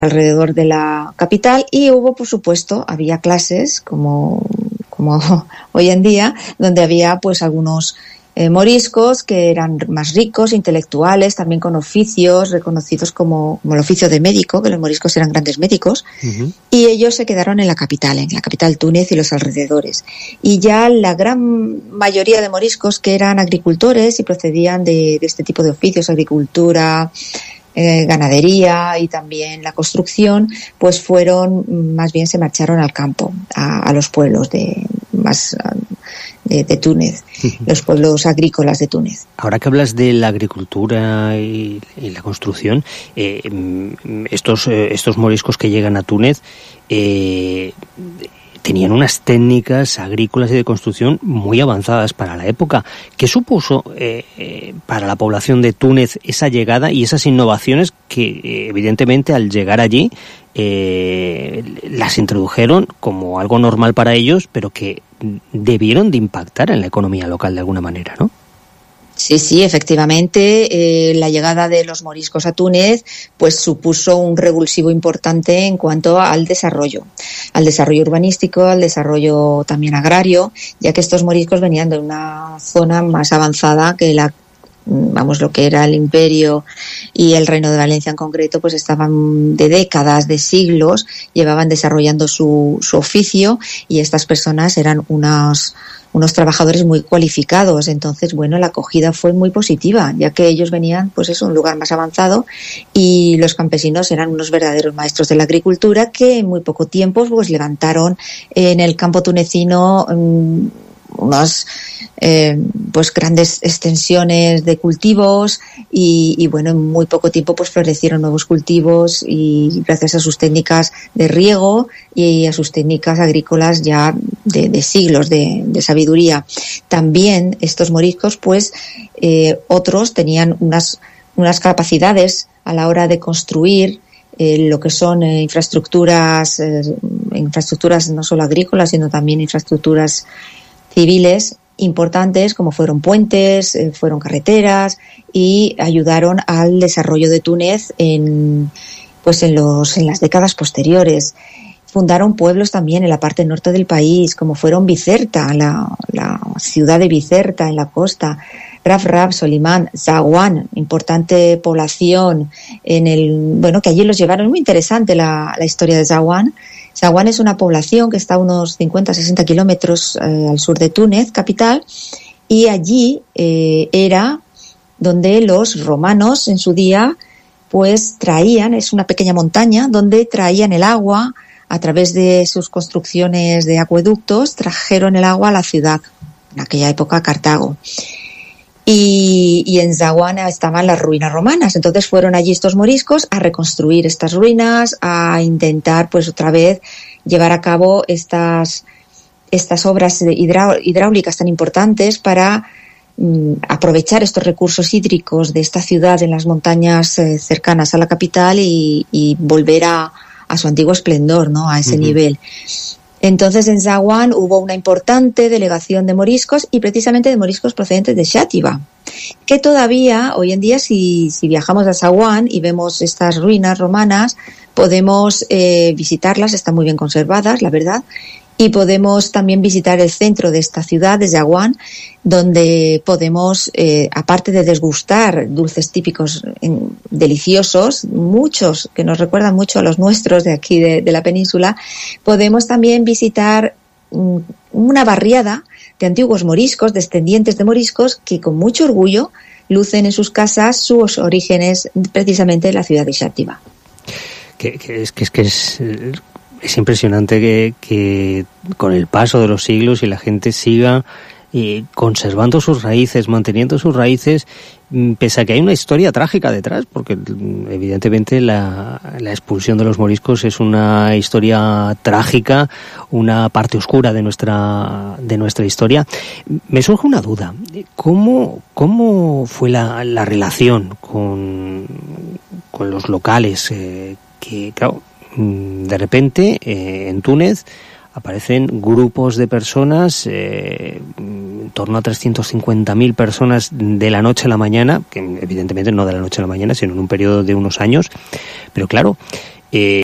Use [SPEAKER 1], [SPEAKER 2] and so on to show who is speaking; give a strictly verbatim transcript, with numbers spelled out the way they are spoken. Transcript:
[SPEAKER 1] alrededor de la capital, y hubo, por supuesto, había clases como, como hoy en día, donde había pues algunos eh, moriscos que eran más ricos, intelectuales, también con oficios reconocidos como, como el oficio de médico, que los moriscos eran grandes médicos, uh-huh. y ellos se quedaron en la capital, en la capital Túnez y los alrededores. Y ya la gran mayoría de moriscos que eran agricultores y procedían de, de este tipo de oficios, agricultura, Eh, ganadería y también la construcción, pues fueron, más bien se marcharon al campo, a, a los pueblos de más de, de Túnez, los pueblos agrícolas de Túnez.
[SPEAKER 2] Ahora que hablas de la agricultura y, y la construcción, eh, estos eh, estos moriscos que llegan a Túnez eh, tenían unas técnicas agrícolas y de construcción muy avanzadas para la época. ¿Qué supuso eh, eh, para la población de Túnez esa llegada y esas innovaciones que, eh, evidentemente, al llegar allí eh, las introdujeron como algo normal para ellos, pero que debieron de impactar en la economía local de alguna manera, ¿no?
[SPEAKER 1] Sí, sí, efectivamente, eh, la llegada de los moriscos a Túnez pues supuso un revulsivo importante en cuanto al desarrollo, al desarrollo urbanístico, al desarrollo también agrario, ya que estos moriscos venían de una zona más avanzada que la vamos, lo que era el imperio y el reino de Valencia en concreto, pues estaban de décadas, de siglos, llevaban desarrollando su, su oficio, y estas personas eran unos unos trabajadores muy cualificados. Entonces, bueno, la acogida fue muy positiva, ya que ellos venían, pues eso, un lugar más avanzado, y los campesinos eran unos verdaderos maestros de la agricultura que en muy poco tiempo pues levantaron en el campo tunecino um, unas eh, pues grandes extensiones de cultivos y, y bueno, en muy poco tiempo pues florecieron nuevos cultivos, y gracias a sus técnicas de riego y a sus técnicas agrícolas ya de, de siglos de, de sabiduría. También estos moriscos pues eh, otros tenían unas, unas capacidades a la hora de construir eh, lo que son eh, infraestructuras, eh, infraestructuras no solo agrícolas, sino también infraestructuras civiles importantes, como fueron puentes, eh, fueron carreteras, y ayudaron al desarrollo de Túnez en pues en los en las décadas posteriores. Fundaron pueblos también en la parte norte del país, como fueron Bizerta, la, la ciudad de Bizerta en la costa, Raf Raf, Solimán, Zaguán, importante población en el, bueno, que allí los llevaron. Muy interesante la, la historia de Zaguán. Zaguán es una población que está a unos cincuenta a sesenta kilómetros eh, al sur de Túnez, capital, y allí eh, era donde los romanos en su día pues traían, es una pequeña montaña donde traían el agua a través de sus construcciones de acueductos, trajeron el agua a la ciudad, en aquella época Cartago. Y, y en Zaguán estaban las ruinas romanas. Entonces fueron allí estos moriscos a reconstruir estas ruinas, a intentar pues otra vez llevar a cabo estas, estas obras hidrá, hidráulicas tan importantes para mm, aprovechar estos recursos hídricos de esta ciudad en las montañas eh, cercanas a la capital y, y volver a, a su antiguo esplendor, ¿no? A ese uh-huh. nivel. Entonces en Zaguán hubo una importante delegación de moriscos, y precisamente de moriscos procedentes de Xàtiva, que todavía hoy en día si, si viajamos a Zaguán y vemos estas ruinas romanas, podemos eh, visitarlas, están muy bien conservadas, la verdad, y podemos también visitar el centro de esta ciudad, de Zaguán, donde podemos, eh, aparte de degustar dulces típicos en, deliciosos, muchos que nos recuerdan mucho a los nuestros de aquí de, de la península, podemos también visitar um, una barriada de antiguos moriscos, descendientes de moriscos, que con mucho orgullo lucen en sus casas sus orígenes precisamente en la ciudad de Xàtiva.
[SPEAKER 2] Que, que es que es que es Es impresionante que, que con el paso de los siglos y la gente siga eh, conservando sus raíces, manteniendo sus raíces, pese a que hay una historia trágica detrás, porque evidentemente la, la expulsión de los moriscos es una historia trágica, una parte oscura de nuestra de nuestra historia. Me surge una duda: ¿cómo cómo fue la, la relación con con los locales? Eh, que claro, de repente eh, en Túnez aparecen grupos de personas, eh, en torno a trescientas cincuenta mil personas de la noche a la mañana, que evidentemente no de la noche a la mañana, sino en un periodo de unos años. Pero claro, Eh,